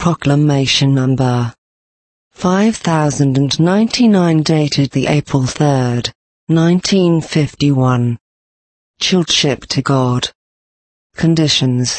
Proclamation Number 5099 dated the April 3rd, 1951. Childship to God. Conditions.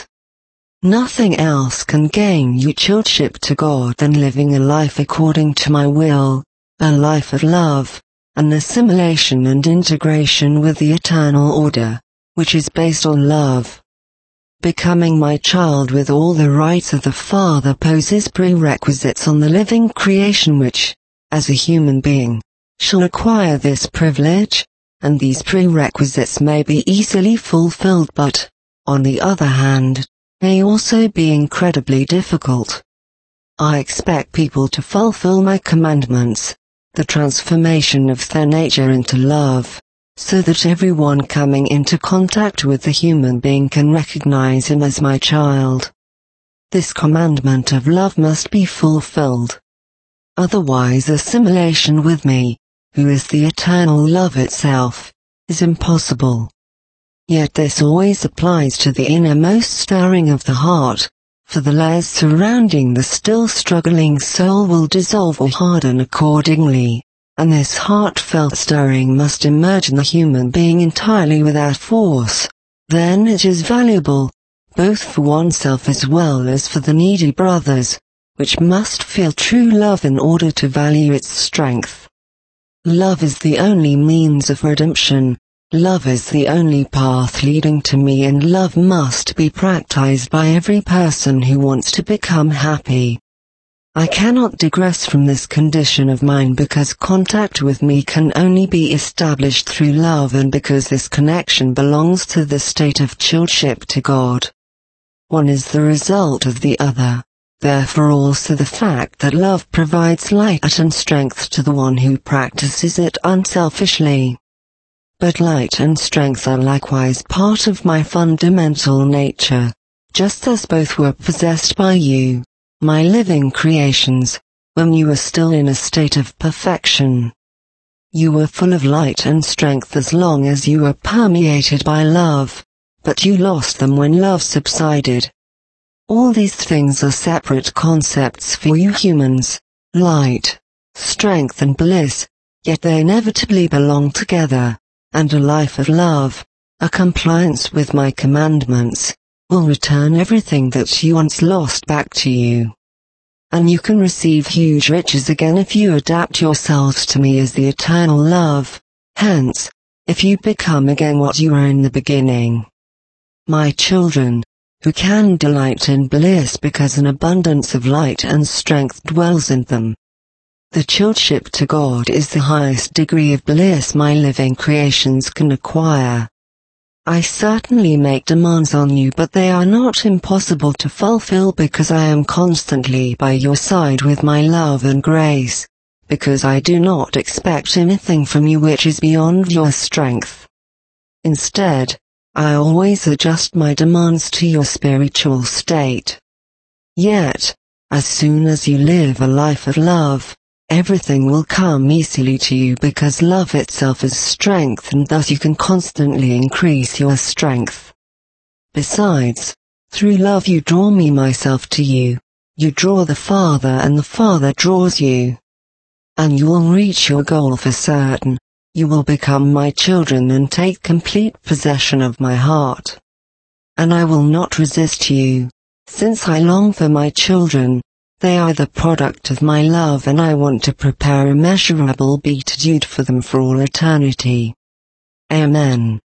Nothing else can gain you childship to God than living a life according to my will, a life of love, and assimilation and integration with the eternal order, which is based on love. Becoming my child with all the rights of the Father poses prerequisites on the living creation which, as a human being, shall acquire this privilege, and these prerequisites may be easily fulfilled but, on the other hand, may also be incredibly difficult. I expect people to fulfill my commandments, the transformation of their nature into love, so that everyone coming into contact with the human being can recognize him as my child. This commandment of love must be fulfilled. Otherwise assimilation with me, who is the eternal love itself, is impossible. Yet this always applies to the innermost stirring of the heart, for the layers surrounding the still struggling soul will dissolve or harden accordingly, and this heartfelt stirring must emerge in the human being entirely without force. Then it is valuable, both for oneself as well as for the needy brothers, which must feel true love in order to value its strength. Love is the only means of redemption. Love is the only path leading to me, and love must be practiced by every person who wants to become happy. I cannot digress from this condition of mine because contact with me can only be established through love, and because this connection belongs to the state of childship to God. One is the result of the other, therefore also the fact that love provides light and strength to the one who practices it unselfishly. But light and strength are likewise part of my fundamental nature, just as both were possessed by you, my living creations, when you were still in a state of perfection. You were full of light and strength as long as you were permeated by love, but you lost them when love subsided. All these things are separate concepts for you humans, light, strength and bliss, yet they inevitably belong together, and a life of love, a compliance with my commandments, will return everything that you once lost back to you. And you can receive huge riches again if you adapt yourselves to me as the eternal love, hence, if you become again what you were in the beginning. My children, who can delight in bliss because an abundance of light and strength dwells in them. The childship to God is the highest degree of bliss my living creations can acquire. I certainly make demands on you, but they are not impossible to fulfill because I am constantly by your side with my love and grace, because I do not expect anything from you which is beyond your strength. Instead, I always adjust my demands to your spiritual state. Yet, as soon as you live a life of love, everything will come easily to you because love itself is strength, and thus you can constantly increase your strength. Besides, through love you draw me myself to you, you draw the Father and the Father draws you. And you will reach your goal for certain, you will become my children and take complete possession of my heart. And I will not resist you, since I long for my children. They are the product of my love, and I want to prepare immeasurable beatitude for them for all eternity. Amen.